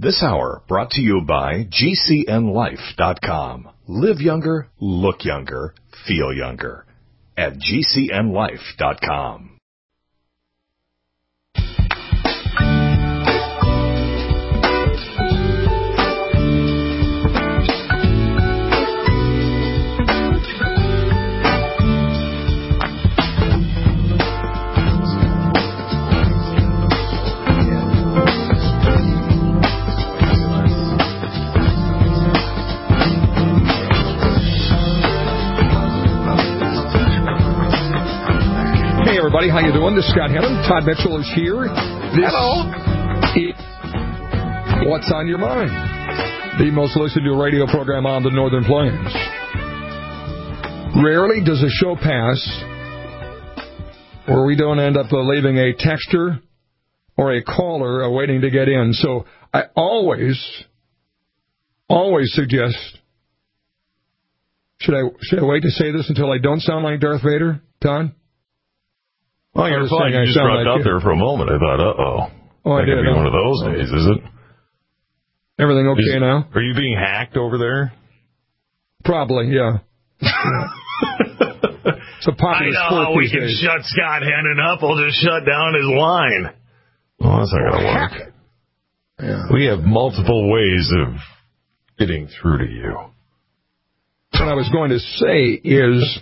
This hour brought to you by GCNLife.com. Live younger, look younger, feel younger at GCNLife.com. Everybody, how you doing? This is Scott Hannon. Todd Mitchell is here. Hello. What's on your mind? The most listened to radio program on the Northern Plains. Rarely does a show pass where we don't end up leaving a texter or a caller waiting to get in. So I always suggest, should I wait to say this until I don't sound like Darth Vader, Todd? Well, you're fine. You just dropped out there for a moment. I thought, uh-oh. Oh, I did. Could be one of those days, is it? Everything okay now? Are you being hacked over there? Probably, yeah. It's a popular I know sport how we these can days. shut Scott Hannon up. We'll just shut down his line. Well, that's not going to work. Yeah. We have multiple ways of getting through to you. What I was going to say is...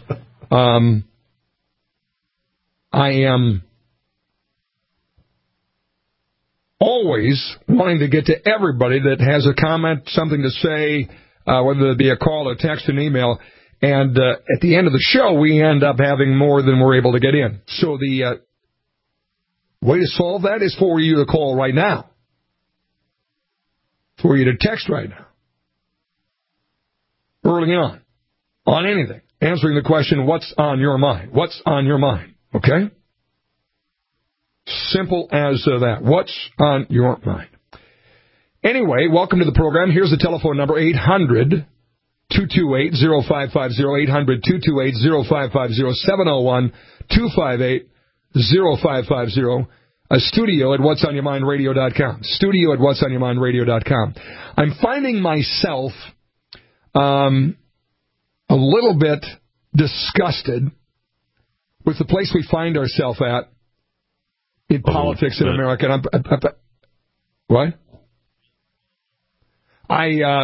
I am always wanting to get to everybody that has a comment, something to say, whether it be a call, a text, an email. And at the end of the show, we end up having more than we're able to get in. So the way to solve that is for you to call right now, for you to text right now, early on anything, answering the question, what's on your mind? What's on your mind? Okay? Simple as that. What's on your mind? Anyway, welcome to the program. Here's the telephone number, 800-228-0550, 800-228-0550, 701-258-0550, a studio at whatsonyourmindradio.com, studio at whatsonyourmindradio.com. I'm finding myself a little bit disgusted with the place we find ourselves at in politics in America. And what? I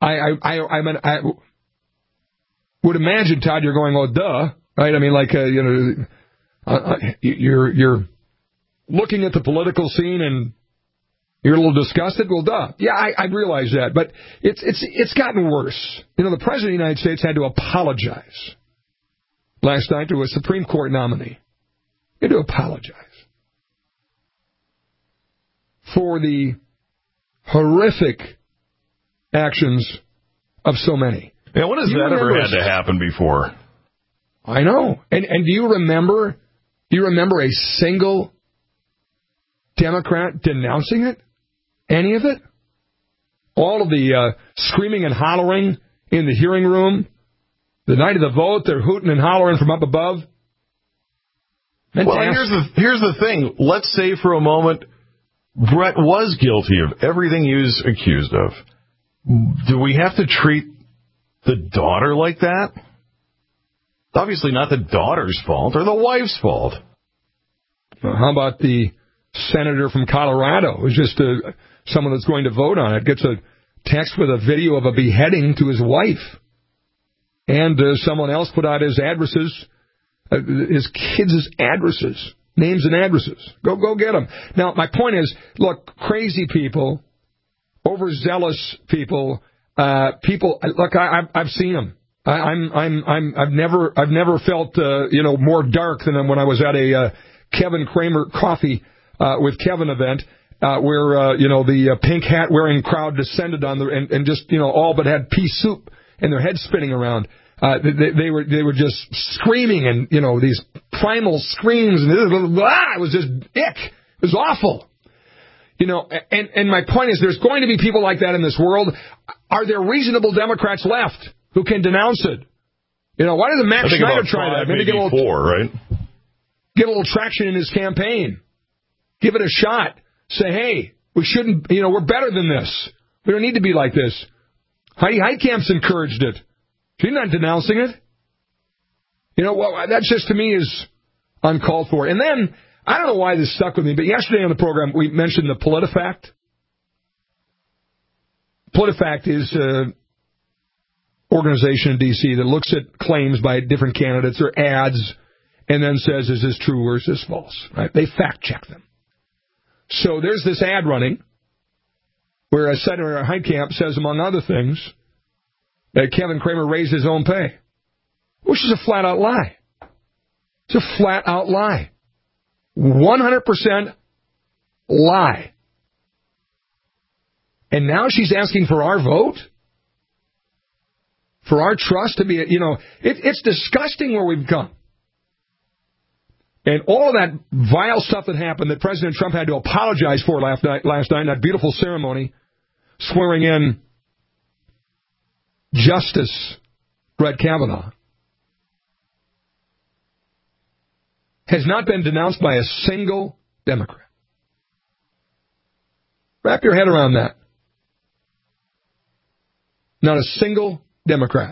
would imagine, Todd, you're going, oh, duh, right? I mean, like, you're looking at the political scene and you're a little disgusted. Well, duh. Yeah, I realize that, but it's gotten worse. You know, the President of the United States had to apologize last night to a Supreme Court nominee. He had to apologize for the horrific actions of so many. Yeah, when has that ever had to happen before? I know. And do you remember a single Democrat denouncing it? Any of it? All of the screaming and hollering in the hearing room. The night of the vote, they're hooting and hollering from up above. Well, here's the thing. Let's say for a moment Brett was guilty of everything he was accused of. Do we have to treat the daughter like that? Obviously not the daughter's fault or the wife's fault. How about the senator from Colorado who's just someone that's going to vote on it, gets a text with a video of a beheading to his wife. And someone else put out his addresses, his kids' addresses, names and addresses. Go get them. Now, my point is, look, crazy people, overzealous people, look, I've seen them. I've never felt more dark than when I was at a Kevin Kramer coffee with Kevin event. Where the pink hat wearing crowd descended on and just all but had pea soup and their heads spinning around. They were just screaming and these primal screams and it was just ick. It was awful. And my point is, there's going to be people like that in this world. Are there reasonable Democrats left who can denounce it? Why doesn't Matt Schneider try that? Maybe get a little 4, right? Get a little traction in his campaign. Give it a shot. Say, hey, We shouldn't, we're better than this. We don't need to be like this. Heidi Heitkamp's encouraged it. She's not denouncing it. That just to me is uncalled for. And then, I don't know why this stuck with me, but yesterday on the program we mentioned the PolitiFact. PolitiFact is an organization in D.C. that looks at claims by different candidates or ads and then says, is this true or is this false? Right? They fact-check them. So there's this ad running where Senator Heitkamp says, among other things, that Kevin Cramer raised his own pay, which is a flat-out lie. It's a flat-out lie. 100% lie. And now she's asking for our vote? For our trust to be, it's disgusting where we've come. And all of that vile stuff that happened that President Trump had to apologize for last night, that beautiful ceremony, swearing in Justice Brett Kavanaugh, has not been denounced by a single Democrat. Wrap your head around that. Not a single Democrat.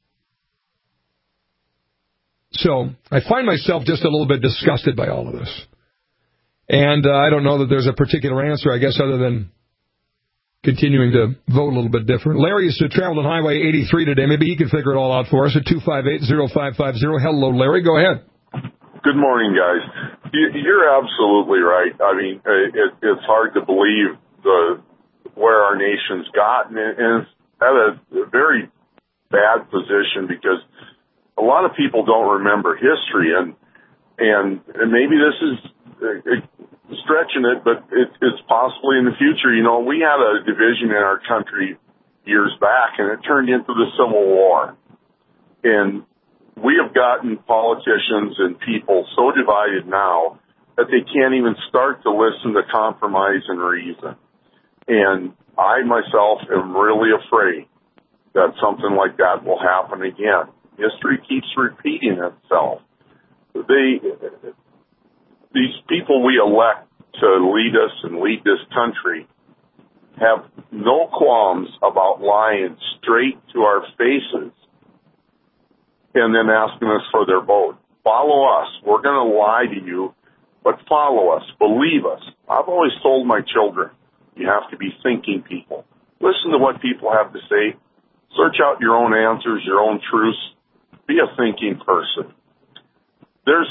So I find myself just a little bit disgusted by all of this. And I don't know that there's a particular answer, I guess, other than continuing to vote a little bit different. Larry is traveling on Highway 83 today. Maybe he can figure it all out for us at 258-0550. Hello, Larry. Go ahead. Good morning, guys. You're absolutely right. I mean, it's hard to believe where our nation's gotten, and it's at a very bad position because a lot of people don't remember history, and maybe this is stretching it, but it's possibly in the future. We had a division in our country years back, and it turned into the Civil War. And we have gotten politicians and people so divided now that they can't even start to listen to compromise and reason. And I myself am really afraid that something like that will happen again. History keeps repeating itself. These people we elect to lead us and lead this country have no qualms about lying straight to our faces and then asking us for their vote. Follow us. We're going to lie to you, but follow us. Believe us. I've always told my children, you have to be thinking people. Listen to what people have to say. Search out your own answers, your own truths. Be a thinking person. There's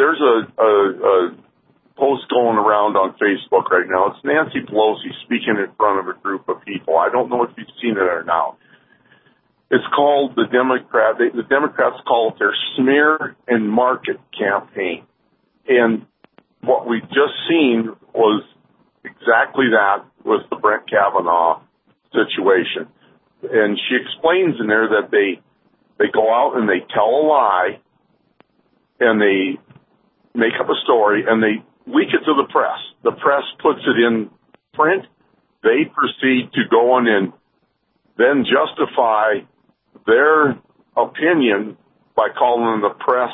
a post going around on Facebook right now. It's Nancy Pelosi speaking in front of a group of people. I don't know if you've seen it or not. It's called the Democrats call it their smear and market campaign. And what we just seen was exactly that with the Brett Kavanaugh situation. And she explains in there that they go out and they tell a lie and they make up a story and they leak it to the press. The press puts it in print. They proceed to go in and then justify their opinion by calling the press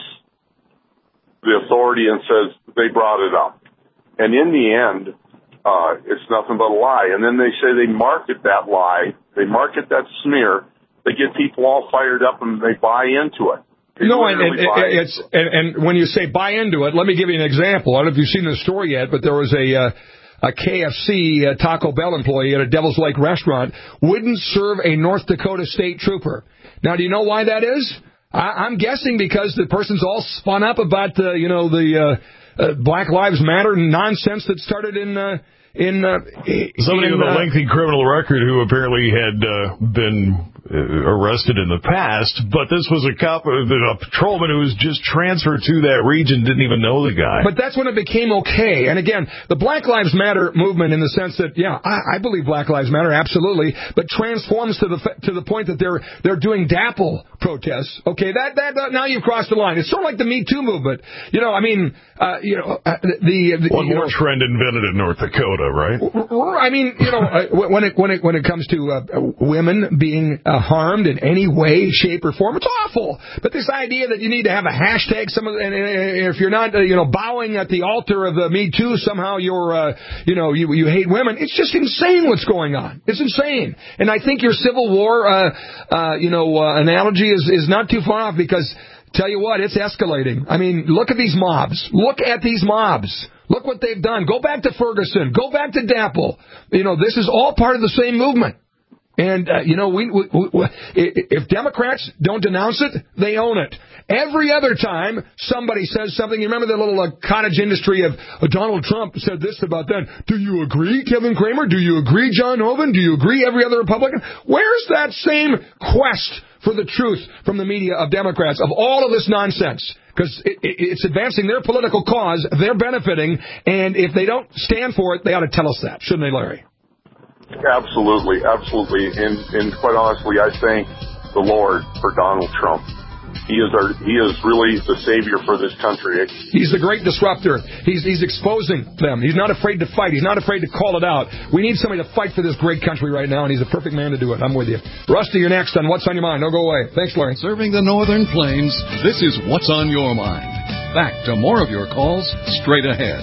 the authority and says they brought it up. And in the end, it's nothing but a lie. And then they say they market that lie, they market that smear, they get people all fired up and they buy into it. And when you say buy into it, let me give you an example. I don't know if you've seen the story yet, but there was a KFC Taco Bell employee at a Devil's Lake restaurant wouldn't serve a North Dakota state trooper. Now, do you know why that is? I'm guessing because the person's all spun up about the Black Lives Matter nonsense that started in somebody with a lengthy criminal record who apparently had been arrested in the past, but this was a patrolman who was just transferred to that region, didn't even know the guy. But that's when it became okay. And again, the Black Lives Matter movement, in the sense that, I believe Black Lives Matter, absolutely, but transforms to the point that they're doing DAPL protests. Okay, that now you've crossed the line. It's sort of like the Me Too movement. One more trend invented in North Dakota, right? I mean, when it comes to women being harmed in any way, shape, or form. It's awful. But this idea that you need to have a hashtag, and if you're not, bowing at the altar of the Me Too, somehow you're, you hate women. It's just insane what's going on. It's insane. And I think your Civil War, analogy is not too far off, because tell you what, it's escalating. I mean, look at these mobs. Look what they've done. Go back to Ferguson. Go back to DAPL. This is all part of the same movement. And, if Democrats don't denounce it, they own it. Every other time somebody says something, you remember the little cottage industry of Donald Trump said this about that. Do you agree, Kevin Cramer? Do you agree, John Hoeven? Do you agree, every other Republican? Where's that same quest for the truth from the media of Democrats of all of this nonsense? Because it's advancing their political cause, they're benefiting, and if they don't stand for it, they ought to tell us that, shouldn't they, Larry? Absolutely. And quite honestly, I thank the Lord for Donald Trump. He is really the savior for this country. He's the great disruptor. He's exposing them. He's not afraid to fight. He's not afraid to call it out. We need somebody to fight for this great country right now, and he's the perfect man to do it. I'm with you. Rusty, you're next on What's on Your Mind. Don't go away. Thanks, Larry. Serving the Northern Plains, this is What's on Your Mind. Back to more of your calls straight ahead.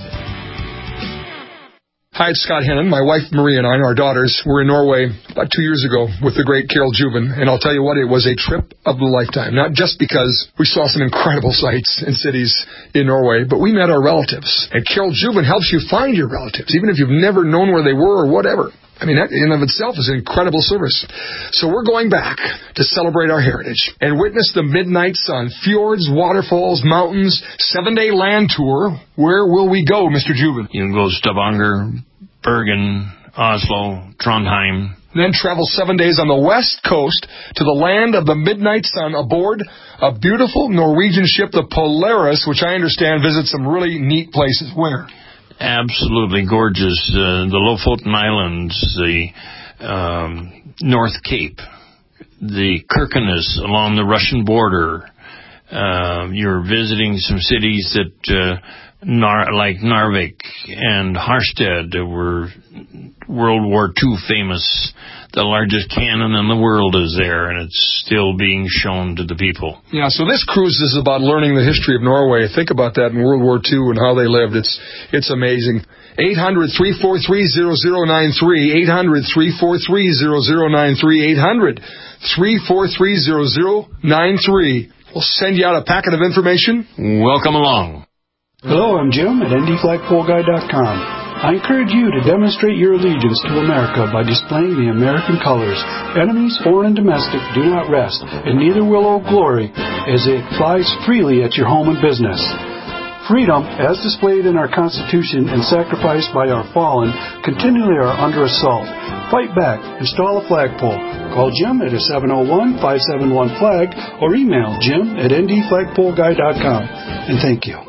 Hi, it's Scott Hennon. My wife Marie and I and our daughters were in Norway about 2 years ago with the great Carol Juven, and I'll tell you what, it was a trip of a lifetime. Not just because we saw some incredible sights and cities in Norway, but we met our relatives. And Carol Juven helps you find your relatives, even if you've never known where they were or whatever. I mean, that in and of itself is an incredible service. So we're going back to celebrate our heritage and witness the midnight sun, fjords, waterfalls, mountains, 7-day land tour. Where will we go, Mr. Juven? You can go to Stavanger, Bergen, Oslo, Trondheim. Then travel 7 days on the west coast to the land of the midnight sun aboard a beautiful Norwegian ship, the Polaris, which I understand visits some really neat places. Where? Absolutely gorgeous. The Lofoten Islands, the North Cape, the Kirkenes along the Russian border. You're visiting some cities that, like Narvik and Harstad, were World War II famous. The largest cannon in the world is there, and it's still being shown to the people. Yeah, so this cruise is about learning the history of Norway. Think about that in World War II and how they lived. It's amazing. 800-343-0093, 800-343-0093, 800-343-0093. We'll send you out a packet of information. Welcome along. Hello, I'm Jim at NDFlagpoleGuy.com. I encourage you to demonstrate your allegiance to America by displaying the American colors. Enemies, foreign and domestic, do not rest, and neither will Old Glory, as it flies freely at your home and business. Freedom, as displayed in our Constitution and sacrificed by our fallen, continually are under assault. Fight back. Install a flagpole. Call Jim at 701-571-FLAG or email Jim at ndflagpoleguy.com. And thank you.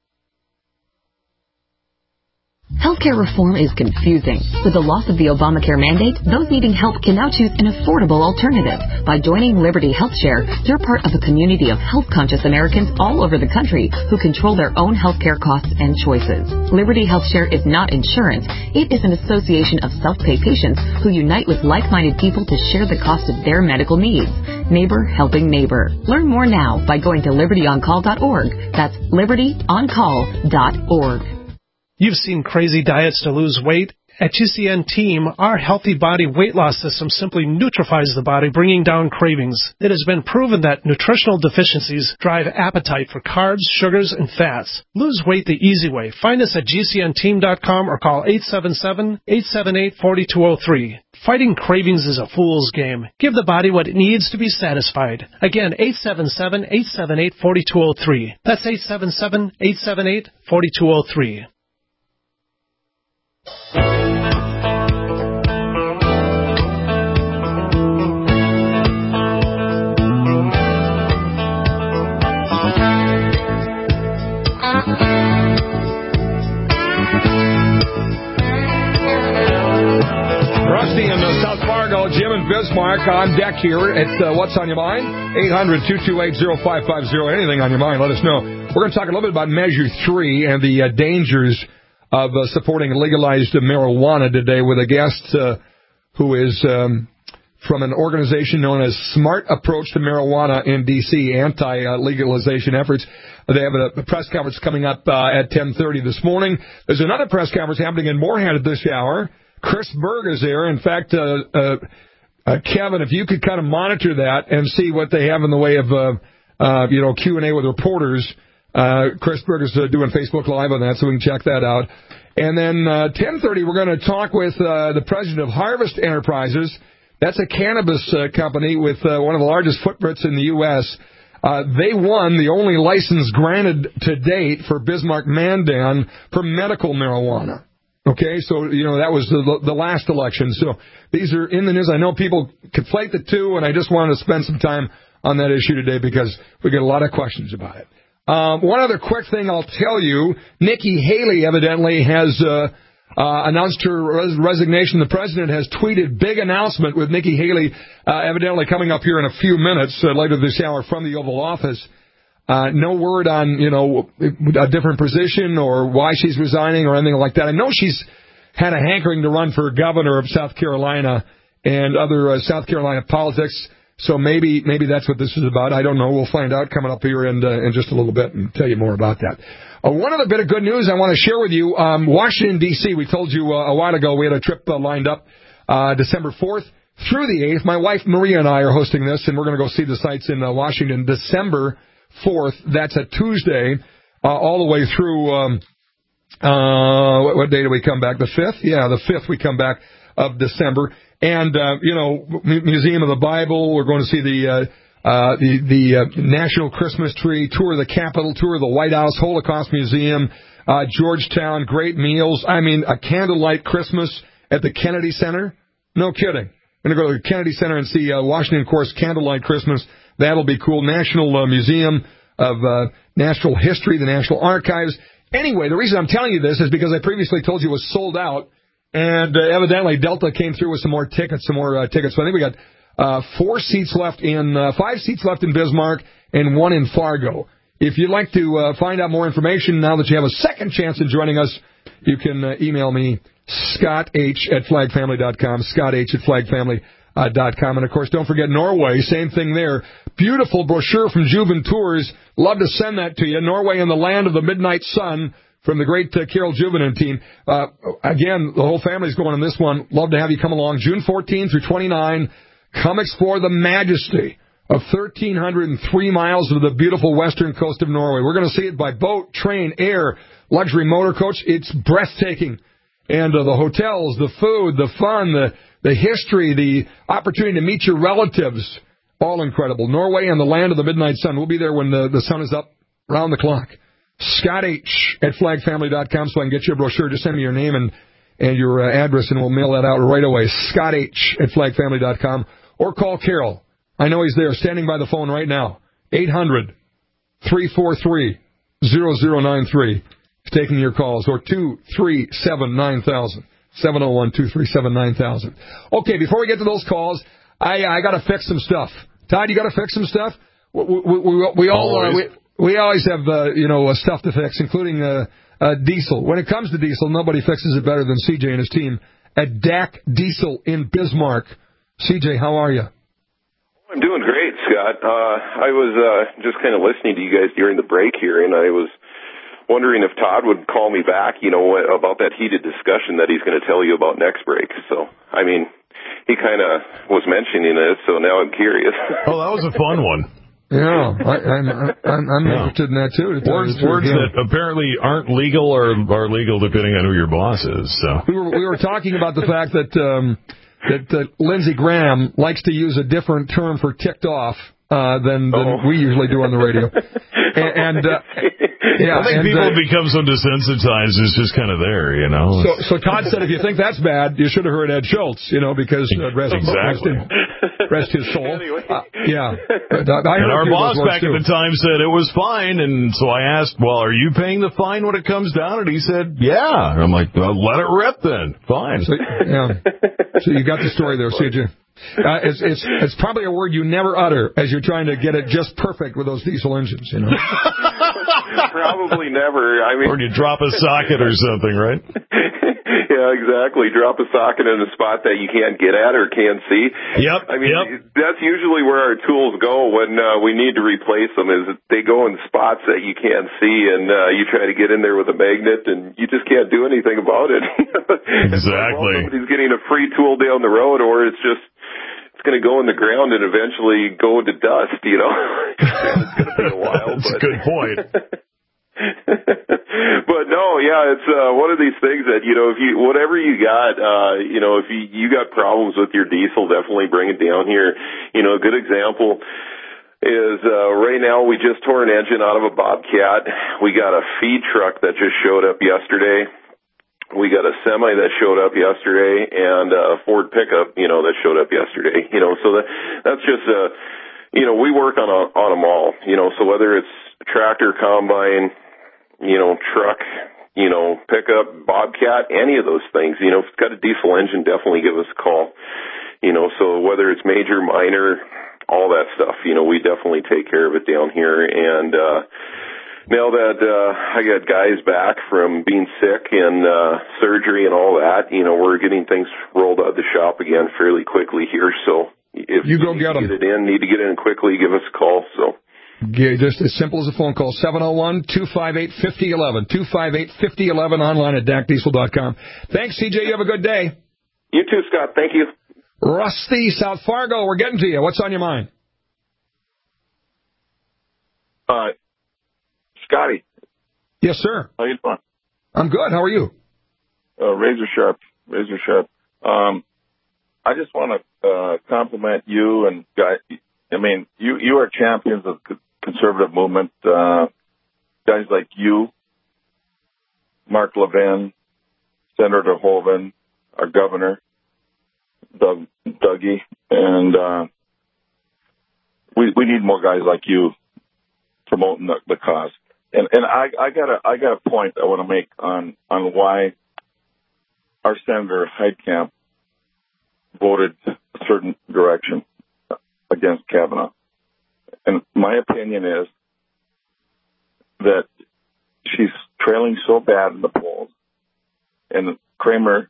Healthcare reform is confusing. With the loss of the Obamacare mandate, those needing help can now choose an affordable alternative. By joining Liberty HealthShare, you're part of a community of health-conscious Americans all over the country who control their own healthcare costs and choices. Liberty HealthShare is not insurance. It is an association of self-pay patients who unite with like-minded people to share the cost of their medical needs. Neighbor helping neighbor. Learn more now by going to libertyoncall.org. That's libertyoncall.org. You've seen crazy diets to lose weight. At GCN Team, our Healthy Body Weight Loss System simply neutralizes the body, bringing down cravings. It has been proven that nutritional deficiencies drive appetite for carbs, sugars, and fats. Lose weight the easy way. Find us at GCNteam.com or call 877-878-4203. Fighting cravings is a fool's game. Give the body what it needs to be satisfied. Again, 877-878-4203. That's 877-878-4203. Rusty in South Fargo, Jim and Bismarck on deck here at What's on Your Mind? 800-228-0550. Anything on your mind, let us know. We're going to talk a little bit about Measure 3 and the dangers of supporting legalized marijuana today with a guest who is from an organization known as Smart Approach to Marijuana in D.C., anti-legalization efforts. They have a press conference coming up at 10:30 this morning. There's another press conference happening in Moorhead at this hour. Chris Berg is there. In fact, Kevin, if you could kind of monitor that and see what they have in the way of, Q&A with reporters. Chris Berg is doing Facebook Live on that, so we can check that out. And then 10:30, we're going to talk with the president of Harvest Enterprises. That's a cannabis company with one of the largest footprints in the U.S. They won the only license granted to date for Bismarck Mandan for medical marijuana. Okay, so, that was the last election. So these are in the news. I know people conflate the two, and I just wanted to spend some time on that issue today because we get a lot of questions about it. One other quick thing I'll tell you, Nikki Haley evidently has announced her resignation. The president has tweeted big announcement with Nikki Haley evidently coming up here in a few minutes later this hour from the Oval Office. No word on, a different position or why she's resigning or anything like that. I know she's had a hankering to run for governor of South Carolina and other South Carolina politics. So maybe that's what this is about. I don't know. We'll find out coming up here in just a little bit and tell you more about that. One other bit of good news I want to share with you. Washington, D.C., we told you a while ago we had a trip lined up December 4th through the 8th. My wife Maria and I are hosting this, and we're going to go see the sites in Washington December 4th. That's a Tuesday all the way through, what day do we come back? The 5th? Yeah, the 5th we come back of December. And, Museum of the Bible. We're going to see the National Christmas Tree, tour of the Capitol, tour of the White House, Holocaust Museum, Georgetown, great meals. I mean, a candlelight Christmas at the Kennedy Center. No kidding. We're going to go to the Kennedy Center and see Washington, of course, candlelight Christmas. That'll be cool. National Museum of Natural History, the National Archives. Anyway, the reason I'm telling you this is because I previously told you it was sold out. And evidently Delta came through with some more tickets. So I think we got 5 seats left in Bismarck and 1 in Fargo. If you'd like to find out more information now that you have a second chance in joining us, you can email me, ScottH@flagfamily.com, ScottH@flagfamily.com. And, of course, don't forget Norway, same thing there. Beautiful brochure from Juven Tours. Love to send that to you. Norway and the Land of the Midnight Sun. From the great Carol Juvenin team. Again, the whole family's going on this one. Love to have you come along June 14 through 29. Come explore the majesty of 1,303 miles of the beautiful western coast of Norway. We're going to see it by boat, train, air, luxury motor coach. It's breathtaking. And the hotels, the food, the fun, the history, the opportunity to meet your relatives, all incredible. Norway and the Land of the Midnight Sun. We'll be there when the sun is up round the clock. ScottH@flagfamily.com so I can get you a brochure. Just send me your name and your address, and we'll mail that out right away. ScottH@flagfamily.com. Or call Carol. I know he's there, standing by the phone right now. 800-343-0093. He's taking your calls. Or 237-9000. 701-237-9000. Okay, before we get to those calls, I got to fix some stuff. Todd, you got to fix some stuff? We always have, stuff to fix, including diesel. When it comes to diesel, nobody fixes it better than CJ and his team at DAC Diesel in Bismarck. CJ, how are you? I'm doing great, Scott. I was just kind of listening to you guys during the break here, and I was wondering if Todd would call me back, about that heated discussion that he's going to tell you about next break. So, he kind of was mentioning it, so now I'm curious. Oh, that was a fun one. Yeah, I'm interested in that too. Words that apparently aren't legal or are legal depending on who your boss is. So we were talking about the fact that Lindsey Graham likes to use a different term for ticked off than we usually do on the radio. I think people become so desensitized. It's just kind of there, So Todd said, if you think that's bad, you should have heard Ed Schultz, because rest his soul. Anyway. And our boss back at the time said it was fine, and so I asked, well, are you paying the fine when it comes down? And he said, yeah. And I'm like, well, let it rip then. Fine. So you got the story there, CJ. It's probably a word you never utter as you're trying to get it just perfect with those diesel engines, Probably never. Or you drop a socket or something, right? Yeah, exactly. Drop a socket in a spot that you can't get at or can't see. Yep. I mean, that's usually where our tools go when we need to replace them, is they go in spots that you can't see, and you try to get in there with a magnet, and you just can't do anything about it. Exactly. Well, somebody's getting a free tool down the road, or it's going to go in the ground and eventually go to dust, you know. It's going to be a while. That's a good point. But no, yeah, it's one of these things that, you know, if you, whatever you got, you know, if you got problems with your diesel, definitely bring it down here. You know, a good example is right now we just tore an engine out of a Bobcat. We got a feed truck that just showed up yesterday. We got a semi that showed up yesterday, and a Ford pickup, you know, that showed up yesterday. You know, so that's just you know, we work on them all. You know, so whether it's tractor, combine, you know, truck, you know, pickup, Bobcat, any of those things, you know, if it's got a diesel engine, definitely give us a call. You know, so whether it's major, minor, all that stuff, you know, we definitely take care of it down here. And now that I got guys back from being sick and surgery and all that, you know, we're getting things rolled out of the shop again fairly quickly here. So if you go get them, need to get in quickly, give us a call. So. Yeah, just as simple as a phone call, 701-258-5011, 258-5011, online at DACDiesel.com. Thanks, CJ. You have a good day. You too, Scott. Thank you. Rusty, South Fargo, we're getting to you. What's on your mind? Scotty. Yes, sir. How you doing? I'm good. How are you? Razor sharp. I just want to compliment you and guys. I mean, you are champions of conservative movement. Guys like you, Mark Levin, Senator Hoeven, our governor, Dougie, and we need more guys like you promoting the cause. And I got a point I want to make on why our Senator Heitkamp voted a certain direction against Kavanaugh. And my opinion is that she's trailing so bad in the polls, and Kramer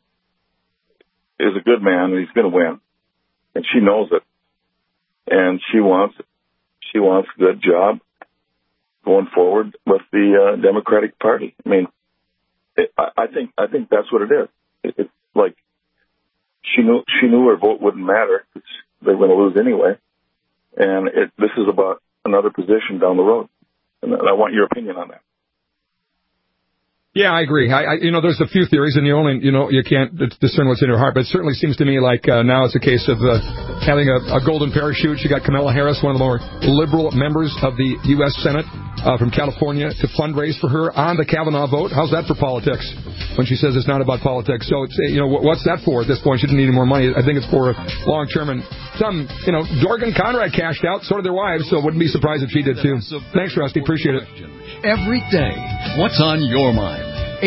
is a good man, and he's going to win, and she knows it, and she wants a good job going forward with the Democratic Party. I mean, I think that's what it is. It's like she knew her vote wouldn't matter. They're going to lose anyway. And this is about another position down the road. And I want your opinion on that. Yeah, I agree. There's a few theories, and you can't discern what's in her heart, but it certainly seems to me like now it's a case of having a golden parachute. She got Kamala Harris, one of the more liberal members of the U.S. Senate from California, to fundraise for her on the Kavanaugh vote. How's that for politics when she says it's not about politics? So, it's what's that for at this point? She didn't need any more money. I think it's for long-term, and some, Dorgan Conrad cashed out, so did their wives, so wouldn't be surprised if she did too. Thanks, Rusty. Appreciate it. Every day, what's on your mind?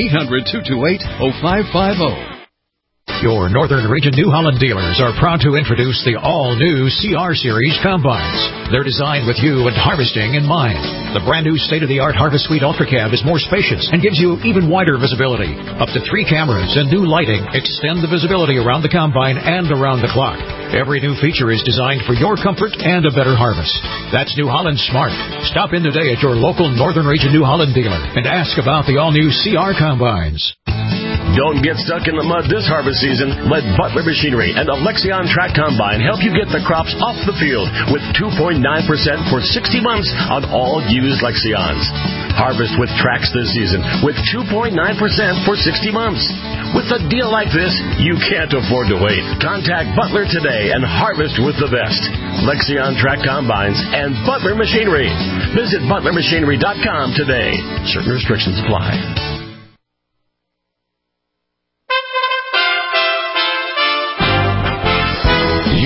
800-228-0550. Your Northern Region New Holland dealers are proud to introduce the all-new CR Series combines. They're designed with you and harvesting in mind. The brand-new state-of-the-art Harvest Suite Ultra Cab is more spacious and gives you even wider visibility. Up to 3 cameras and new lighting extend the visibility around the combine and around the clock. Every new feature is designed for your comfort and a better harvest. That's New Holland Smart. Stop in today at your local Northern Region New Holland dealer and ask about the all-new CR combines. Don't get stuck in the mud this harvest season. Let Butler Machinery and a Lexion Track Combine help you get the crops off the field with 2.9% for 60 months on all used Lexions. Harvest with Trax this season with 2.9% for 60 months. With a deal like this, you can't afford to wait. Contact Butler today and harvest with the best. Lexion Track Combines and Butler Machinery. Visit ButlerMachinery.com today. Certain restrictions apply.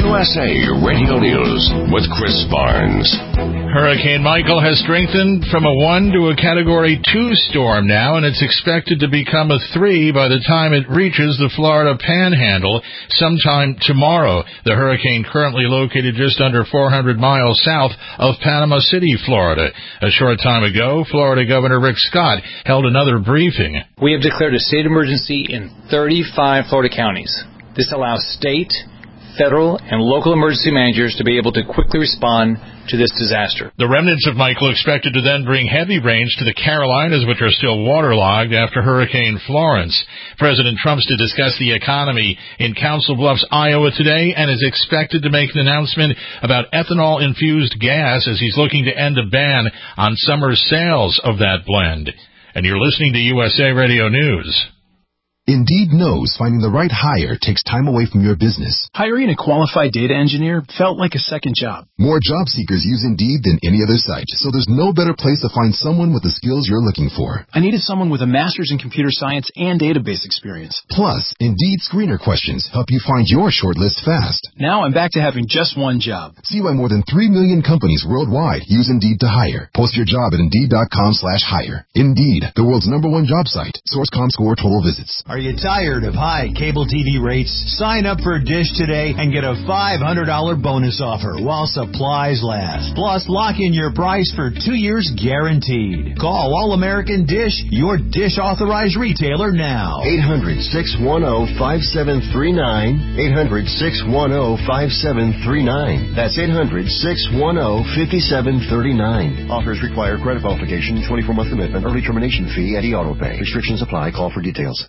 USA Radio News with Chris Barnes. Hurricane Michael has strengthened from a 1 to a Category 2 storm now, and it's expected to become a 3 by the time it reaches the Florida Panhandle sometime tomorrow. The hurricane currently located just under 400 miles south of Panama City, Florida. A short time ago, Florida Governor Rick Scott held another briefing. We have declared a state emergency in 35 Florida counties. This allows state, federal, and local emergency managers to be able to quickly respond to this disaster. The remnants of Michael expected to then bring heavy rains to the Carolinas, which are still waterlogged after Hurricane Florence. President Trump's to discuss the economy in Council Bluffs, Iowa today, and is expected to make an announcement about ethanol-infused gas as he's looking to end a ban on summer sales of that blend. And you're listening to USA Radio News. Indeed knows finding the right hire takes time away from your business. Hiring a qualified data engineer felt like a second job. More job seekers use Indeed than any other site, so there's no better place to find someone with the skills you're looking for. I needed someone with a master's in computer science and database experience. Plus, Indeed screener questions help you find your shortlist fast. Now I'm back to having just one job. See why more than 3 million companies worldwide use Indeed to hire. Post your job at Indeed.com/hire. Indeed, the world's #1 job site. Source.com score total visits. Are you tired of high cable TV rates? Sign up for Dish today and get a $500 bonus offer while supplies last. Plus, lock in your price for 2 years guaranteed. Call All American Dish, your Dish authorized retailer now. 800-610-5739. 800-610-5739. That's 800-610-5739. Offers require credit qualification, 24-month commitment, early termination fee, and auto pay. Restrictions apply. Call for details.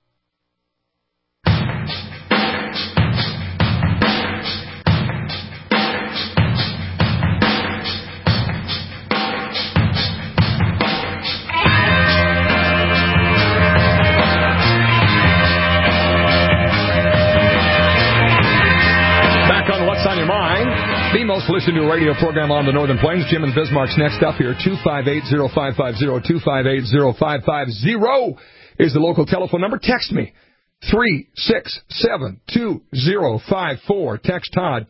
The most listened to radio program on the Northern Plains. Jim and Bismarck's next up here. 258-0550. 258-0550 is the local telephone number. Text me. 367-2054. Text Todd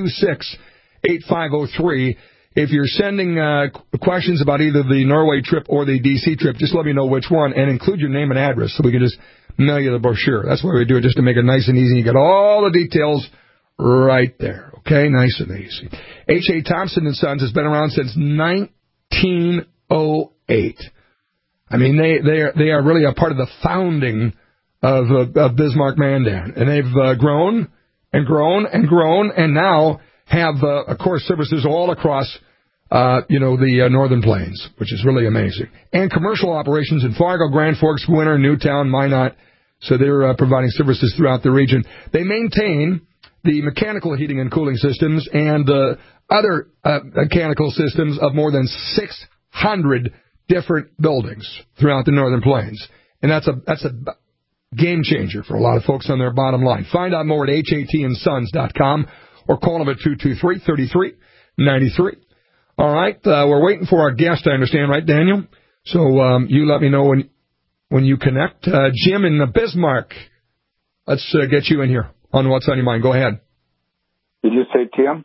226-8503. If you're sending questions about either the Norway trip or the D.C. trip, just let me know which one and include your name and address so we can just mail you the brochure. That's why we do it, just to make it nice and easy. You get all the details right there. Okay, nice and easy. H.A. Thompson & Sons has been around since 1908. I mean, they are really a part of the founding of Bismarck Mandan. And they've grown and grown and grown and now have, of course, services all across, the Northern Plains, which is really amazing. And commercial operations in Fargo, Grand Forks, Winter, Newtown, Minot. So they're providing services throughout the region. They maintain the mechanical heating and cooling systems and other mechanical systems of more than 600 different buildings throughout the Northern Plains. And that's a game changer for a lot of folks on their bottom line. Find out more at hatandsons.com or call them at 223-3393. All right, we're waiting for our guest, I understand, right, Daniel? So you let me know when you connect. Jim in Bismarck, let's get you in here on What's on Your Mind. Go ahead. Did you say Tim?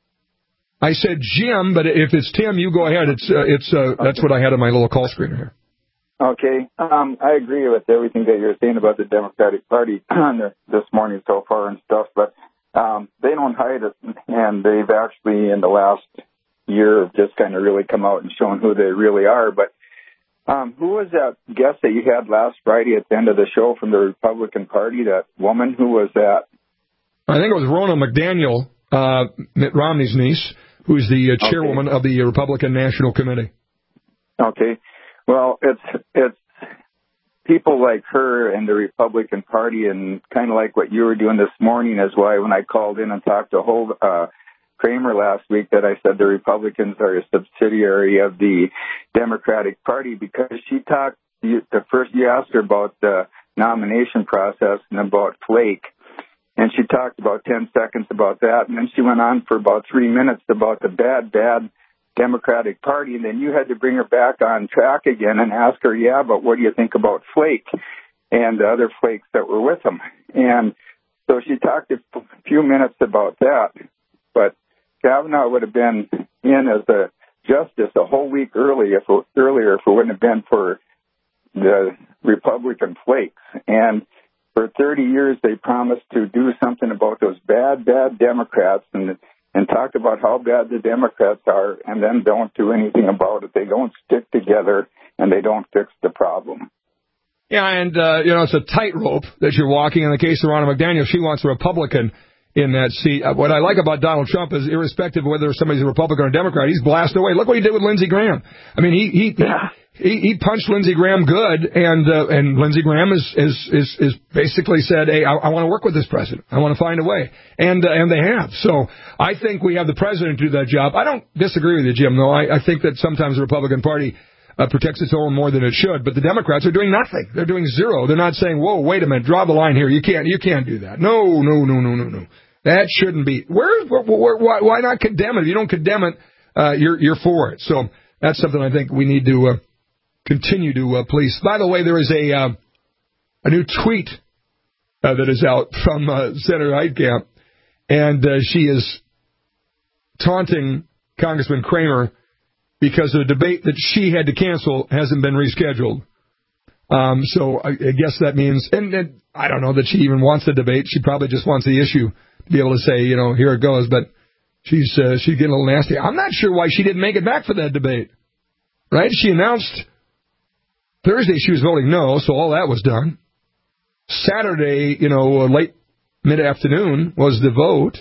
I said Jim, but if it's Tim, you go ahead. It's that's what I had on my little call screener here. Okay. I agree with everything that you're saying about the Democratic Party this morning so far and stuff, but they don't hide it, and they've actually, in the last year, just kind of really come out and shown who they really are. But who was that guest that you had last Friday at the end of the show from the Republican Party, that woman? Who was that? I think it was Ronna McDaniel, Mitt Romney's niece, who's the chairwoman of the Republican National Committee. Okay. Well, it's people like her and the Republican Party, and kind of like what you were doing this morning is why when I called in and talked to Kramer last week that I said the Republicans are a subsidiary of the Democratic Party, because she talked, first you asked her about the nomination process and about Flake, and she talked about 10 seconds about that, and then she went on for about 3 minutes about the bad Democratic Party, and then you had to bring her back on track again and ask her, but what do you think about Flake and the other Flakes that were with him? And So she talked a few minutes about that, but Kavanaugh would have been in as a justice a whole week earlier if it wouldn't have been for the Republican flakes. And for 30 years, they promised to do something about those bad Democrats and talk about how bad the Democrats are, and then don't do anything about it. They don't stick together, and they don't fix the problem. Yeah, and, it's a tightrope that you're walking. In the case of Ronna McDaniel, she wants a Republican in that seat. What I like about Donald Trump is, irrespective of whether somebody's a Republican or a Democrat, he's blasted away. Look what he did with Lindsey Graham. I mean, he punched Lindsey Graham good, and Lindsey Graham is basically said, hey, I want to work with this president. I want to find a way. And they have. So I think we have the president do that job. I don't disagree with you, Jim, though. I think that sometimes the Republican Party protects its own more than it should, but the Democrats are doing nothing. They're doing zero. They're not saying, whoa, wait a minute, draw the line here. You can't do that. No. That shouldn't be. Why not condemn it? If you don't condemn it, you're for it. So that's something I think we need to continue to police. By the way, there is a new tweet that is out from Senator Heitkamp, and she is taunting Congressman Kramer because the debate that she had to cancel hasn't been rescheduled. So I guess that means, and I don't know that she even wants the debate. She probably just wants the issue to be able to say, here it goes. But she's getting a little nasty. I'm not sure why she didn't make it back for that debate. Right? She announced Thursday she was voting no, so all that was done. Saturday, late mid-afternoon was the vote.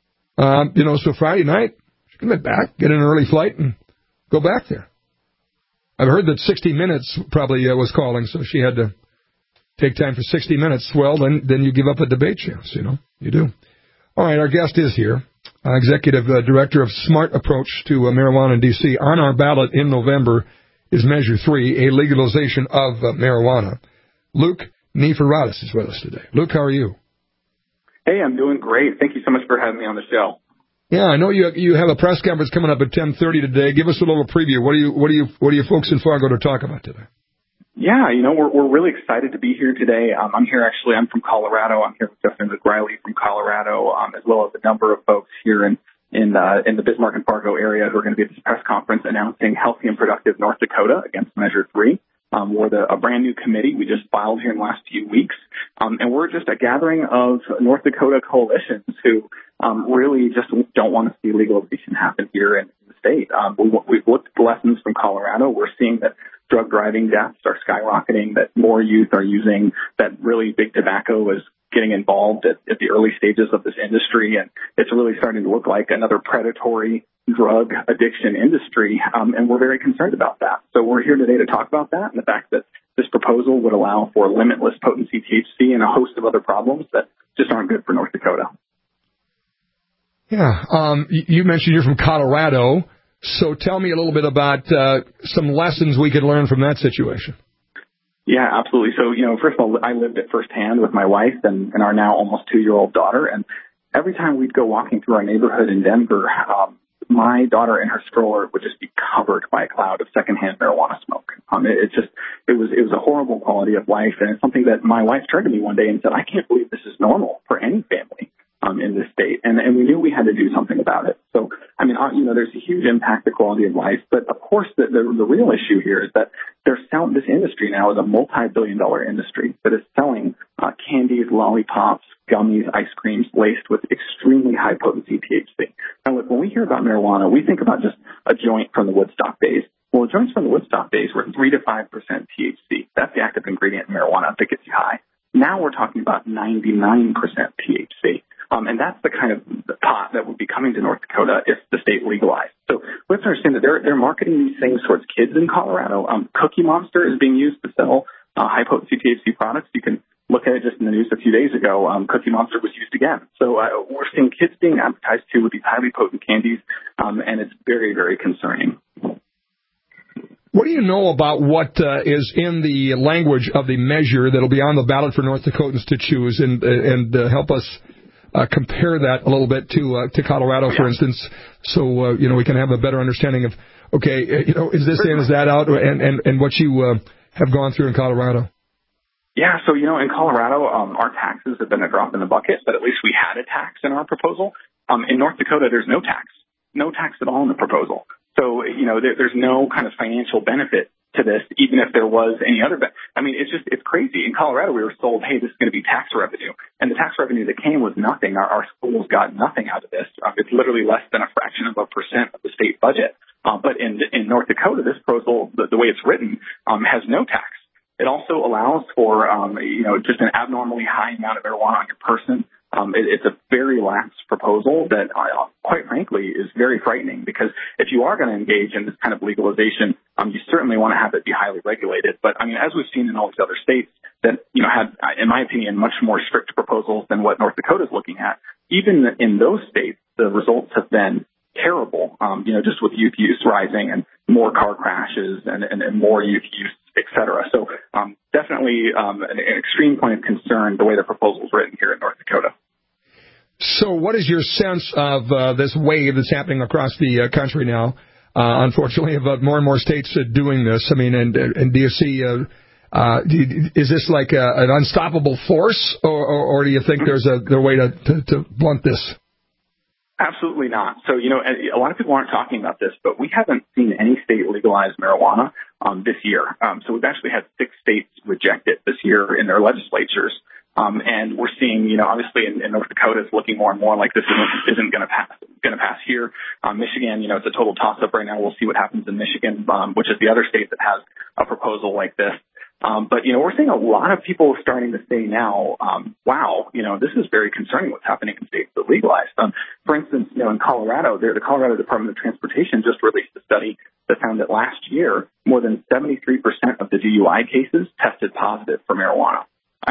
So Friday night, she can get back, get an early flight, and go back there. I've heard that 60 Minutes probably was calling, so she had to take time for 60 minutes. Well, then you give up a debate chance, you do. All right, our guest is here, Executive Director of Smart Approach to Marijuana in D.C. On our ballot in November is Measure 3, a legalization of marijuana. Luke Neferotis is with us today. Luke, how are you? Hey, I'm doing great. Thank you so much for having me on the show. Yeah, I know you have a press conference coming up at 10:30 today. Give us a little preview. What are you folks in Fargo to talk about today? Yeah, we're really excited to be here today. I'm from Colorado. I'm here with Justin McRiley from Colorado, as well as a number of folks here in the Bismarck and Fargo area who are going to be at this press conference announcing Healthy and Productive North Dakota against Measure 3. We're a brand new committee we just filed here in the last few weeks. And we're just a gathering of North Dakota coalitions who really just don't want to see legalization happen here in the state. We've looked at the lessons from Colorado. We're seeing that drug driving deaths are skyrocketing, that more youth are using, that really big tobacco is getting involved at the early stages of this industry, and it's really starting to look like another predatory drug addiction industry, and we're very concerned about that. So we're here today to talk about that and the fact that this proposal would allow for limitless potency THC and a host of other problems that just aren't good for North Dakota. Yeah, you mentioned you're from Colorado, so tell me a little bit about some lessons we could learn from that situation. Yeah, absolutely. So, first of all, I lived it firsthand with my wife and our now almost 2-year-old daughter. And every time we'd go walking through our neighborhood in Denver, my daughter and her stroller would just be covered by a cloud of secondhand marijuana smoke. It was a horrible quality of life. And it's something that my wife turned to me one day and said, I can't believe this is normal for any family in this state. And we knew we had to do something about it. So, there's a huge impact to quality of life. But of course, the real issue here is that this industry now is a multi-billion-dollar industry that is selling candies, lollipops, gummies, ice creams laced with extremely high potency THC. Now, look, when we hear about marijuana, we think about just a joint from the Woodstock days. Well, joints from the Woodstock days were 3 to 5% THC. That's the active ingredient in marijuana that gets you high. Now we're talking about 99% THC. And that's the kind of pot that would be coming to North Dakota if the state legalized. So let's understand that they're marketing these things towards kids in Colorado. Cookie Monster is being used to sell high-potency THC products. You can look at it just in the news a few days ago. Cookie Monster was used again. So we're seeing kids being advertised to with these highly potent candies, and it's very, very concerning. What do you know about what is in the language of the measure that will be on the ballot for North Dakotans to choose, and help us compare that a little bit to Colorado, for instance, so we can have a better understanding of, is this in, is that out, and what you have gone through in Colorado? Yeah, so, in Colorado, our taxes have been a drop in the bucket, but at least we had a tax in our proposal. In North Dakota, there's no tax at all in the proposal. So, there's no kind of financial benefit to this, even if there was any other. It's crazy. In Colorado, we were told, hey, this is going to be tax revenue. And the tax revenue that came was nothing. Our schools got nothing out of this. It's literally less than a fraction of a % of the state budget. But in North Dakota, this proposal, the way it's written, has no tax. It also allows for, just an abnormally high amount of marijuana on your person. It's a very lax proposal that, quite frankly, is very frightening, because if you are going to engage in this kind of legalization, you certainly want to have it be highly regulated. But, as we've seen in all these other states that, had, in my opinion, much more strict proposals than what North Dakota is looking at, even in those states, the results have been terrible, just with youth use rising and more car crashes and more youth use, et cetera. So definitely an extreme point of concern, the way the proposal is written here in North Dakota. So what is your sense of this wave that's happening across the country now, unfortunately, of more and more states doing this? And do you see, is this like an unstoppable force, or do you think there's a way to blunt this? Absolutely not. So, a lot of people aren't talking about this, but we haven't seen any state legalize marijuana this year. So we've actually had 6 states reject it this year in their legislatures. And we're seeing, obviously in North Dakota, it's looking more and more like this isn't going to pass here. Michigan, it's a total toss-up right now. We'll see what happens in Michigan, which is the other state that has a proposal like this. But, we're seeing a lot of people starting to say now, wow, this is very concerning what's happening in states that legalized. For instance, in Colorado, the Colorado Department of Transportation just released a study that found that last year, more than 73% of the DUI cases tested positive for marijuana.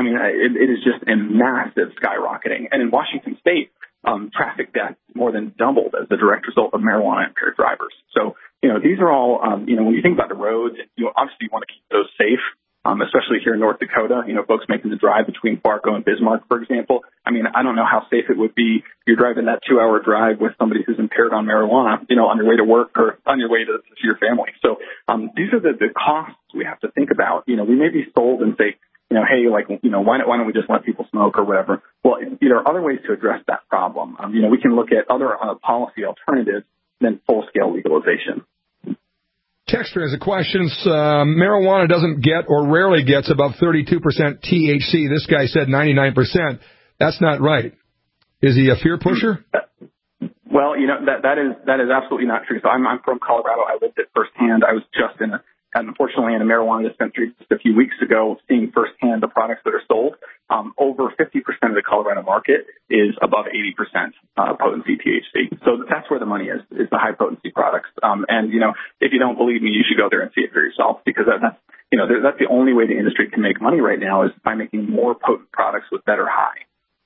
It is just a massive skyrocketing. And in Washington State, traffic deaths more than doubled as the direct result of marijuana-impaired drivers. So, these are all, when you think about the roads, obviously you want to keep those safe. Especially here in North Dakota, folks making the drive between Fargo and Bismarck, for example. I don't know how safe it would be if you're driving that 2-hour drive with somebody who's impaired on marijuana, on your way to work or on your way to your family. So these are the costs we have to think about. We may be sold and say, hey, why don't we just let people smoke or whatever? Well, there are other ways to address that problem. We can look at other policy alternatives than full-scale legalization. Texter has a question. Marijuana doesn't get or rarely gets above 32% THC. This guy said 99%. That's not right. Is he a fear pusher? Well, that is absolutely not true. So I'm from Colorado. I lived it firsthand. I was just unfortunately in a marijuana dispensary just a few weeks ago, seeing firsthand the products that are sold. Over 50% of the Colorado market is above 80% potency THC. So that's where the money is the high potency products. And if you don't believe me, you should go there and see it for yourself, because that's the only way the industry can make money right now is by making more potent products with better high.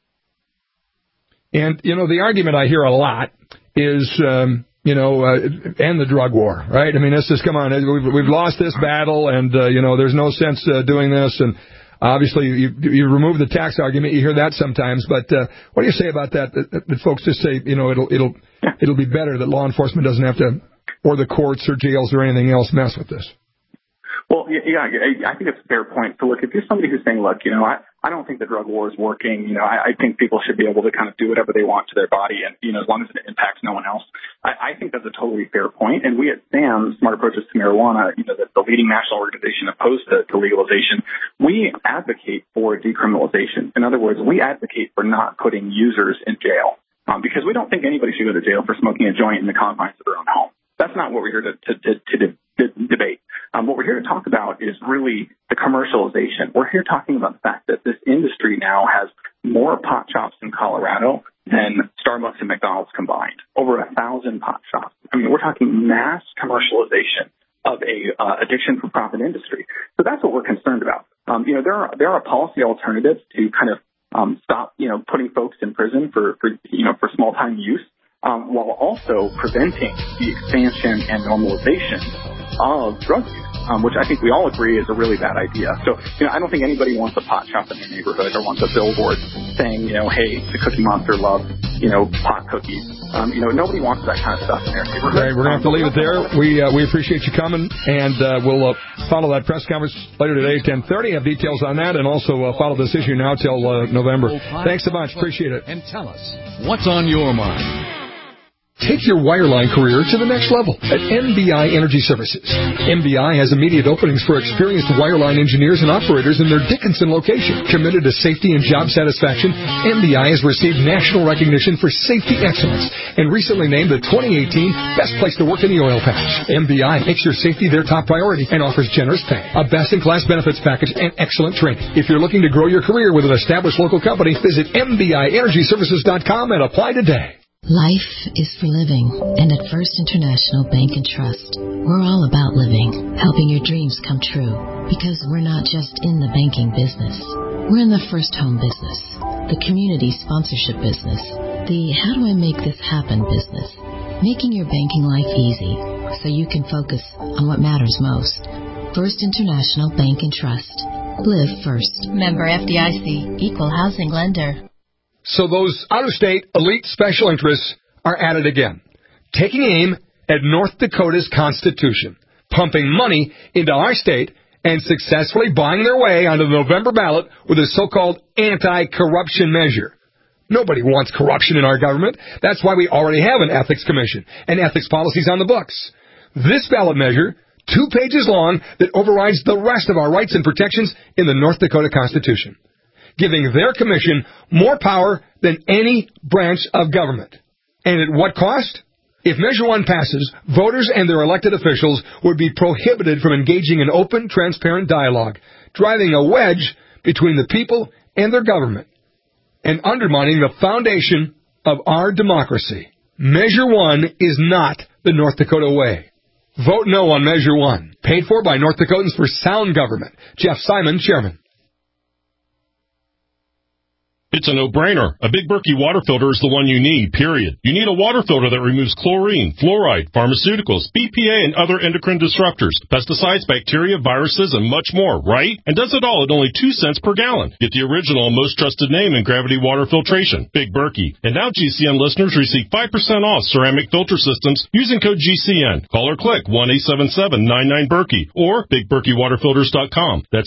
And the argument I hear a lot is end the drug war, right? This is, come on, we've lost this battle, and there's no sense doing this. And obviously, you remove the tax argument. You hear that sometimes, but what do you say about that? That folks just say, it'll be better that law enforcement doesn't have to, or the courts or jails or anything else, mess with this. Well, yeah, I think it's a fair point. So, look, if you're somebody who's saying, look, I don't think the drug war is working. I think people should be able to kind of do whatever they want to their body, and as long as it impacts no one else. I think that's a totally fair point. And we at SAM, Smart Approaches to Marijuana, the leading national organization opposed to legalization, we advocate for decriminalization. In other words, we advocate for not putting users in jail, because we don't think anybody should go to jail for smoking a joint in the confines of their own home. That's not what we're here to debate. What we're here to talk about is really the commercialization. We're here talking about the fact that this industry now has more pot shops in Colorado than Starbucks and McDonald's combined. Over 1,000 pot shops. We're talking mass commercialization of a addiction for profit industry. So that's what we're concerned about. There are policy alternatives to kind of stop putting folks in prison for small time use, while also preventing the expansion and normalization of drug use. which I think we all agree is a really bad idea. So, I don't think anybody wants a pot shop in their neighborhood or wants a billboard saying, hey, the Cookie Monster loves, pot cookies. Nobody wants that kind of stuff in their neighborhood. Right, we're going to have to leave it there. We appreciate you coming, and we'll follow that press conference later today at 10:30. Have details on that, and also follow this issue now till November. Thanks so much. Appreciate it. And tell us what's on your mind. Take your wireline career to the next level at MBI Energy Services. MBI has immediate openings for experienced wireline engineers and operators in their Dickinson location. Committed to safety and job satisfaction, MBI has received national recognition for safety excellence and recently named the 2018 Best Place to Work in the Oil Patch. MBI makes your safety their top priority and offers generous pay, a best-in-class benefits package, and excellent training. If you're looking to grow your career with an established local company, visit MBIEnergyServices.com and apply today. Life is for living, and at First International Bank and Trust, we're all about living, helping your dreams come true, because we're not just in the banking business. We're in the first home business, the community sponsorship business, the how do I make this happen business, making your banking life easy so you can focus on what matters most. First International Bank and Trust. Live first. Member FDIC, Equal Housing Lender. So those out-of-state elite special interests are at it again, taking aim at North Dakota's Constitution, pumping money into our state, and successfully buying their way onto the November ballot with a so-called anti-corruption measure. Nobody wants corruption in our government. That's why we already have an ethics commission and ethics policies on the books. This ballot measure, 2 pages long, that overrides the rest of our rights and protections in the North Dakota Constitution, giving their commission more power than any branch of government. And at what cost? If Measure 1 passes, voters and their elected officials would be prohibited from engaging in open, transparent dialogue, driving a wedge between the people and their government, and undermining the foundation of our democracy. Measure 1 is not the North Dakota way. Vote no on Measure 1. Paid for by North Dakotans for Sound Government. Jeff Simon, Chairman. It's a no-brainer. A Big Berkey water filter is the one you need, period. You need a water filter that removes chlorine, fluoride, pharmaceuticals, BPA, and other endocrine disruptors, pesticides, bacteria, viruses, and much more, right? And does it all at only 2 cents per gallon. Get the original and most trusted name in gravity water filtration, Big Berkey. And now GCN listeners receive 5% off ceramic filter systems using code GCN. Call or click 1-877-99-BERKEY or BigBerkeyWaterFilters.com. That's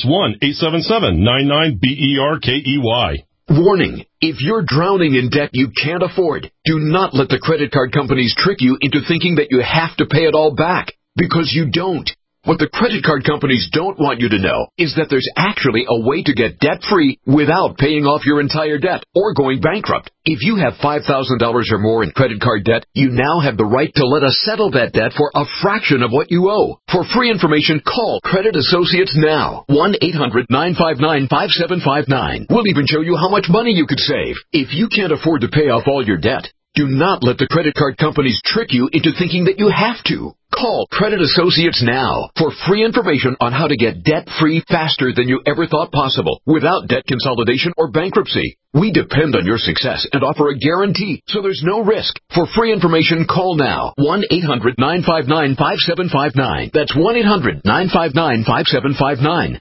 1-877-99-BERKEY. Warning, if you're drowning in debt you can't afford, do not let the credit card companies trick you into thinking that you have to pay it all back, because you don't. What the credit card companies don't want you to know is that there's actually a way to get debt-free without paying off your entire debt or going bankrupt. If you have $5,000 or more in credit card debt, you now have the right to let us settle that debt for a fraction of what you owe. For free information, call Credit Associates now. 1-800-959-5759. We'll even show you how much money you could save. If you can't afford to pay off all your debt, do not let the credit card companies trick you into thinking that you have to. Call Credit Associates now for free information on how to get debt-free faster than you ever thought possible without debt consolidation or bankruptcy. We depend on your success and offer a guarantee, so there's no risk. For free information, call now. 1-800-959-5759. That's 1-800-959-5759.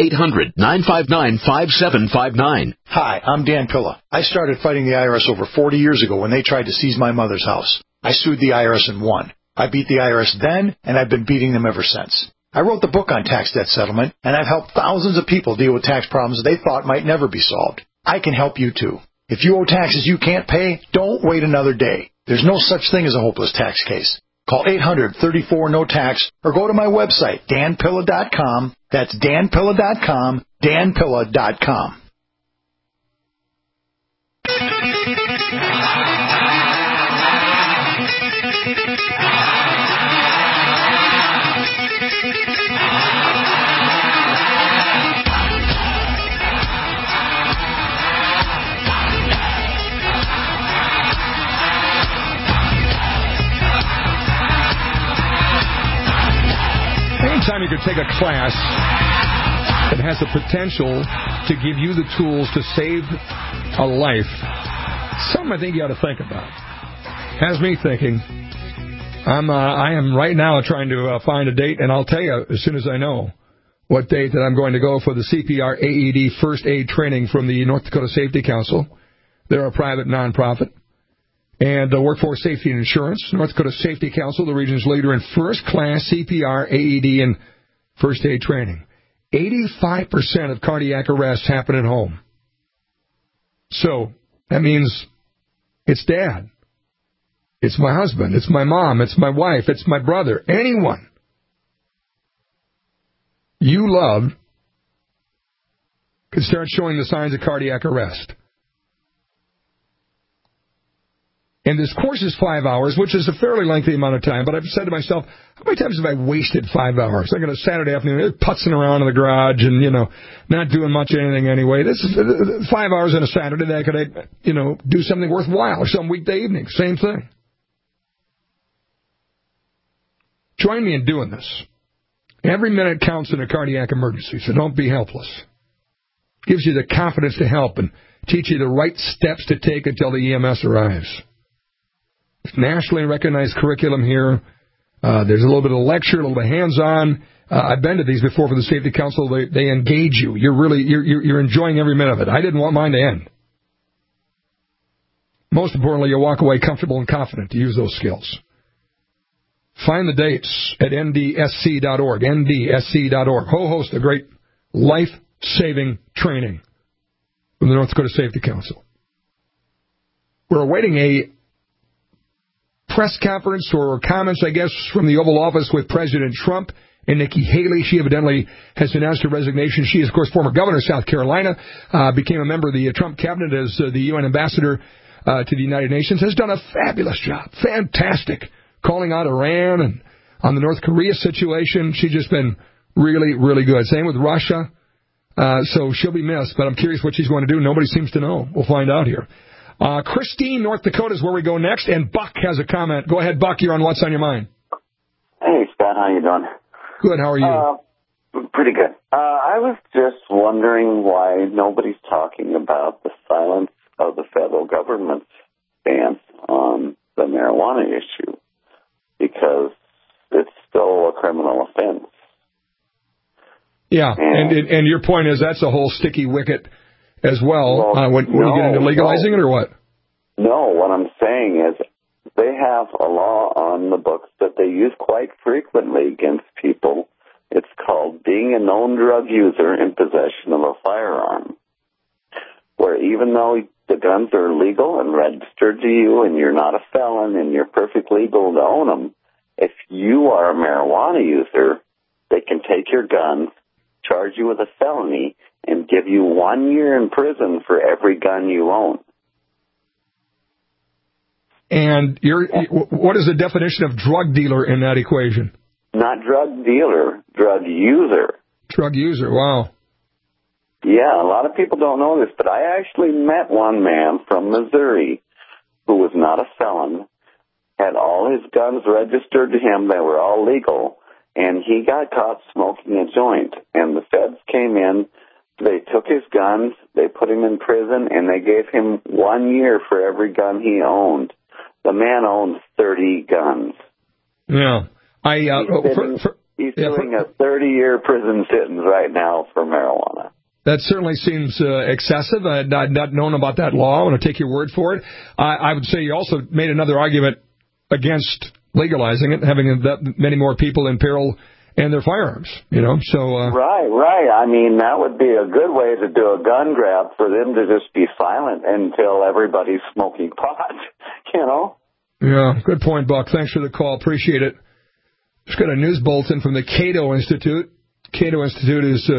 1-800-959-5759. Hi, I'm Dan Pilla. I started fighting the IRS over 40 years ago when they tried to seize my mother's house. I sued the IRS and won. I beat the IRS then, and I've been beating them ever since. I wrote the book on tax debt settlement, and I've helped thousands of people deal with tax problems they thought might never be solved. I can help you too. If you owe taxes you can't pay, don't wait another day. There's no such thing as a hopeless tax case. Call 800-34-NO-TAX or go to my website, danpilla.com. That's danpilla.com, danpilla.com. Anytime you could take a class that has the potential to give you the tools to save a life, something I think you ought to think about. Has me thinking, I am right now trying to find a date, and I'll tell you as soon as I know what date that I'm going to go for the CPR AED first aid training from the North Dakota Safety Council. They're a private nonprofit. And Workforce Safety and Insurance, North Dakota Safety Council, the region's leader in first-class CPR, AED, and first aid training. 85% of cardiac arrests happen at home. So that means it's Dad. It's my husband. It's my mom. It's my wife. It's my brother. Anyone you loved could start showing the signs of cardiac arrest. And this course is 5 hours, which is a fairly lengthy amount of time. But I've said to myself, how many times have I wasted 5 hours? Like on a Saturday afternoon, putzing around in the garage and, not doing much of anything anyway. This is 5 hours on a Saturday that I could, do something worthwhile or some weekday evening. Same thing. Join me in doing this. Every minute counts in a cardiac emergency, so don't be helpless. Gives you the confidence to help and teach you the right steps to take until the EMS arrives. Nationally recognized curriculum here. There's a little bit of lecture, a little bit of hands-on. I've been to these before for the Safety Council. They engage you. You're enjoying every minute of it. I didn't want mine to end. Most importantly, you'll walk away comfortable and confident to use those skills. Find the dates at ndsc.org. ndsc.org. Host a great life-saving training from the North Dakota Safety Council. We're awaiting a press conference or comments, I guess, from the Oval Office with President Trump and Nikki Haley. She evidently has announced her resignation. She is, of course, former governor of South Carolina, became a member of the Trump cabinet as the UN ambassador to the United Nations, has done a fabulous job, fantastic, calling out Iran and on the North Korea situation. She's just been really, really good. Same with Russia. So she'll be missed, but I'm curious what she's going to do. Nobody seems to know. We'll find out here. Christine, North Dakota is where we go next, and Buck has a comment. Go ahead, Buck. You're on What's on Your Mind. Hey, Scott. How you doing? Good. How are you? Pretty good. I was just wondering why nobody's talking about the silence of the federal government's stance on the marijuana issue, because it's still a criminal offense. Yeah, and your point is that's a whole sticky wicket as well, when you get into legalizing it, or what? No, what I'm saying is they have a law on the books that they use quite frequently against people. It's called being a known drug user in possession of a firearm, where even though the guns are legal and registered to you and you're not a felon and you're perfectly legal to own them, if you are a marijuana user, they can take your guns, charge you with a felony, and give you 1 year in prison for every gun you own. And what is the definition of drug dealer in that equation? Not drug dealer, drug user. Drug user, wow. Yeah, a lot of people don't know this, but I actually met one man from Missouri who was not a felon, had all his guns registered to him, they were all legal, and he got caught smoking a joint, and the feds came in. They took his guns, they put him in prison, and they gave him 1 year for every gun he owned. The man owned 30 guns. Yeah. He's doing a 30-year prison sentence right now for marijuana. That certainly seems excessive. I'd not known about that law. I want to take your word for it. I would say you also made another argument against legalizing it, having that many more people in peril and their firearms, so... Right. I mean, that would be a good way to do a gun grab, for them to just be silent until everybody's smoking pot, Yeah, good point, Buck. Thanks for the call. Appreciate it. Just got a news bulletin from the Cato Institute. Cato Institute is,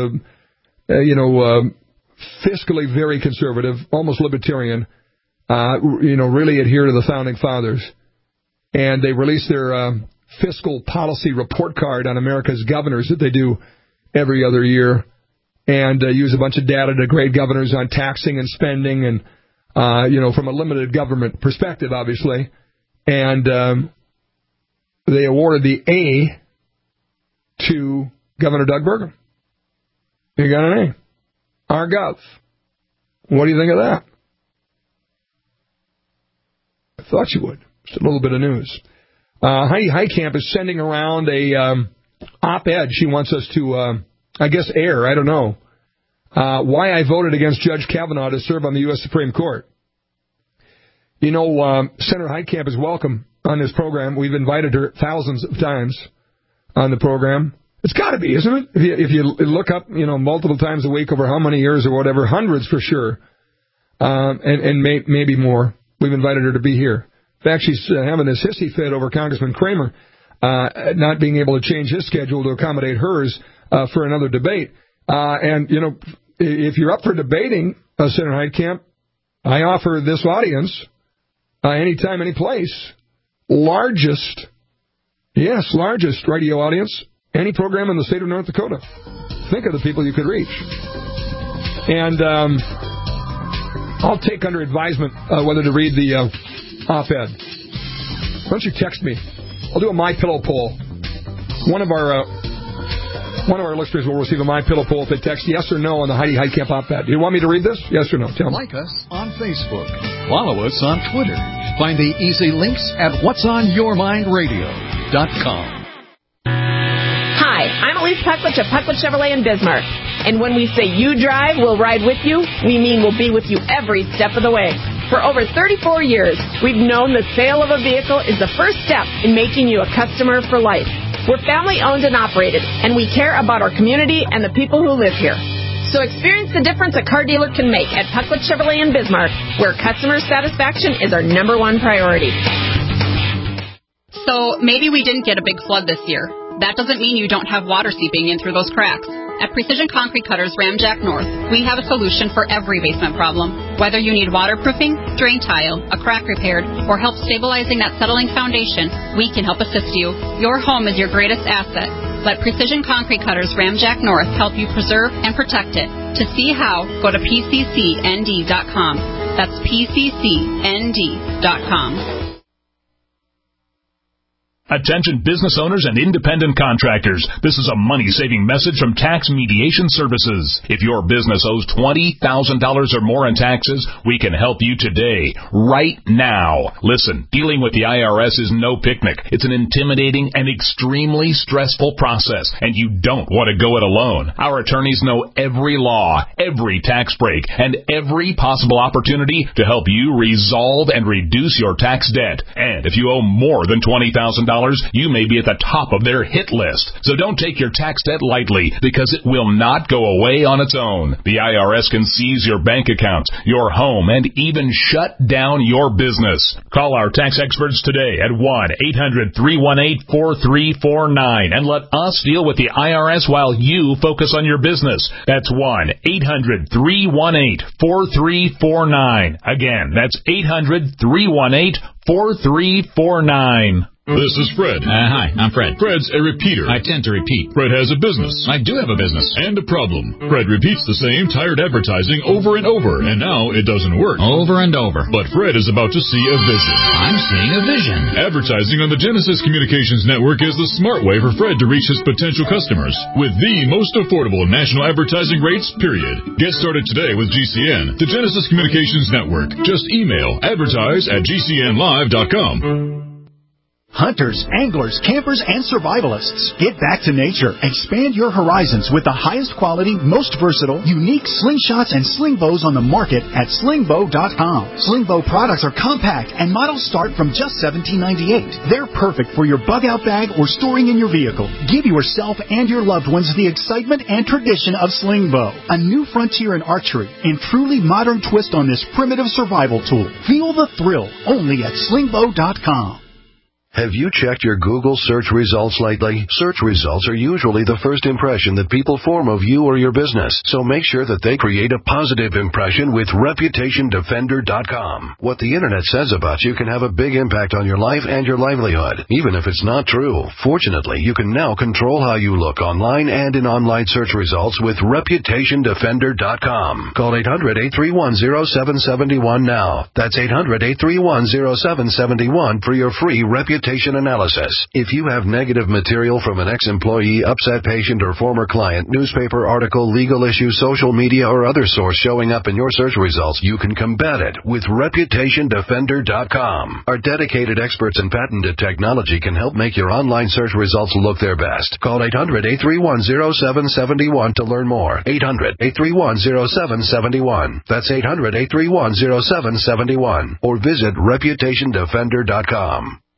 fiscally very conservative, almost libertarian, really adhere to the Founding Fathers. And they released their... fiscal policy report card on America's governors that they do every other year, and use a bunch of data to grade governors on taxing and spending and, from a limited government perspective, obviously. And they awarded the A to Governor Doug Burgum. He got an A. Our Gov. What do you think of that? I thought you would. Just a little bit of news. Heidi Heitkamp is sending around a op-ed she wants us to, air. I don't know. Why I voted against Judge Kavanaugh to serve on the U.S. Supreme Court. You know, Senator Heitkamp is welcome on this program. We've invited her thousands of times on the program. It's got to be, isn't it? If you look up, multiple times a week over how many years or whatever, hundreds for sure, and maybe more. We've invited her to be here. In fact, she's having this hissy fit over Congressman Kramer not being able to change his schedule to accommodate hers for another debate. If you're up for debating, Senator Heitkamp, I offer this audience, anytime, any place, largest radio audience, any program in the state of North Dakota. Think of the people you could reach. And I'll take under advisement whether to read the op-ed. Why don't you text me? I'll do a MyPillow poll. One of our listeners will receive a MyPillow poll if they text yes or no on the Heidi Heitkamp op-ed. Do you want me to read this? Yes or no? Tell me. Like us on Facebook. Follow us on Twitter. Find the easy links at whatsonyourmindradio.com. Hi, I'm Elise Puckwich of Puckwich Chevrolet in Bismarck. And when we say you drive, we'll ride with you, we mean we'll be with you every step of the way. For over 34 years, we've known the sale of a vehicle is the first step in making you a customer for life. We're family-owned and operated, and we care about our community and the people who live here. So experience the difference a car dealer can make at Puckwich Chevrolet in Bismarck, where customer satisfaction is our number one priority. So maybe we didn't get a big flood this year. That doesn't mean you don't have water seeping in through those cracks. At Precision Concrete Cutters Ramjack North, we have a solution for every basement problem. Whether you need waterproofing, drain tile, a crack repaired, or help stabilizing that settling foundation, we can help assist you. Your home is your greatest asset. Let Precision Concrete Cutters Ramjack North help you preserve and protect it. To see how, go to pccnd.com. That's pccnd.com. Attention business owners and independent contractors. This is a money-saving message from Tax Mediation Services. If your business owes $20,000 or more in taxes, we can help you today, right now. Listen, dealing with the IRS is no picnic. It's an intimidating and extremely stressful process, and you don't want to go it alone. Our attorneys know every law, every tax break, and every possible opportunity to help you resolve and reduce your tax debt. And if you owe more than $20,000, you may be at the top of their hit list. So don't take your tax debt lightly, because it will not go away on its own. The IRS can seize your bank accounts, your home, and even shut down your business. Call our tax experts today at 1-800-318-4349 and let us deal with the IRS while you focus on your business. That's 1-800-318-4349. Again, that's 800-318-4349. This is Fred. Hi, I'm Fred. Fred's a repeater. I tend to repeat. Fred has a business. I do have a business. And a problem. Fred repeats the same tired advertising over and over, and now it doesn't work. Over and over. But Fred is about to see a vision. I'm seeing a vision. Advertising on the Genesis Communications Network is the smart way for Fred to reach his potential customers with the most affordable national advertising rates, period. Get started today with GCN, the Genesis Communications Network. Just email advertise@gcnlive.com. Hunters, anglers, campers, and survivalists. Get back to nature. Expand your horizons with the highest quality, most versatile, unique slingshots and sling bows on the market at slingbow.com. Slingbow products are compact and models start from just $17.98. They're perfect for your bug-out bag or storing in your vehicle. Give yourself and your loved ones the excitement and tradition of Slingbow, a new frontier in archery and truly modern twist on this primitive survival tool. Feel the thrill only at slingbow.com. Have you checked your Google search results lately? Search results are usually the first impression that people form of you or your business, so make sure that they create a positive impression with ReputationDefender.com. What the Internet says about you can have a big impact on your life and your livelihood, even if it's not true. Fortunately, you can now control how you look online and in online search results with ReputationDefender.com. Call 800-831-0771 now. That's 800-831-0771 for your free Reputation reputation analysis. If you have negative material from an ex-employee, upset patient, or former client, newspaper article, legal issue, social media, or other source showing up in your search results, you can combat it with ReputationDefender.com. Our dedicated experts in patented technology can help make your online search results look their best. Call 800-831-0771 to learn more. 800-831-0771. That's 800-831-0771. Or visit ReputationDefender.com.